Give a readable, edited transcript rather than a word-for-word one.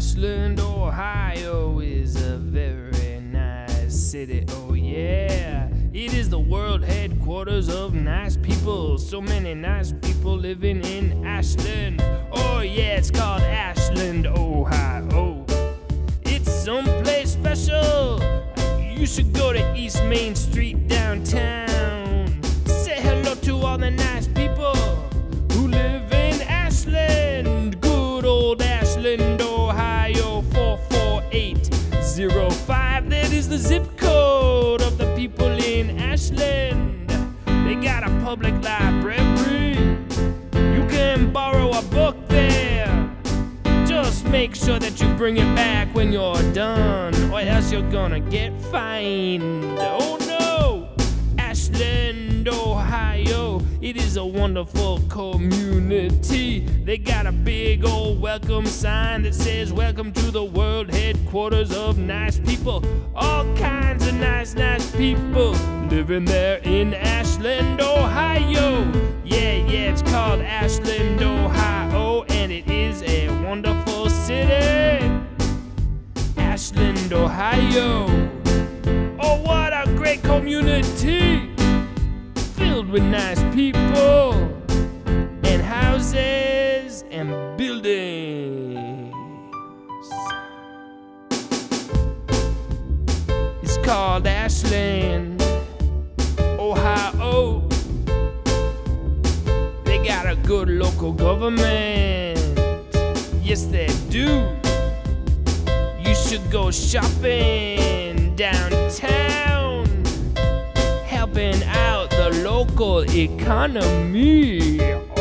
Ashland, Ohio is a very nice city, oh yeah. It is the world headquarters of nice people. So many nice people living in Ashland. Oh yeah, it's called Ashland, Ohio. It's someplace special. You should go to East Main Street downtown. Say hello to all the nice people who live in Ashland. Good old Ashland, Ohio, 44805. That is the zip code of the people in Ashland. They got a public library. You can borrow a book there. Just make sure that you bring it back when you're done, or else you're gonna get fined. Oh no! Ashland, Ohio, it is a wonderful community. They got a big old welcome sign that says, "Welcome to the world headquarters of nice people." All kinds of nice people living there in Ashland, Ohio. Yeah, it's called Ashland, Ohio, and it is a wonderful city. Ashland, Ohio. Oh, what a great community, filled with nice people and houses and buildings. It's called Ashland, Ohio. They got a good local government. Yes, they do. You should go shopping downtown, helping out the local economy.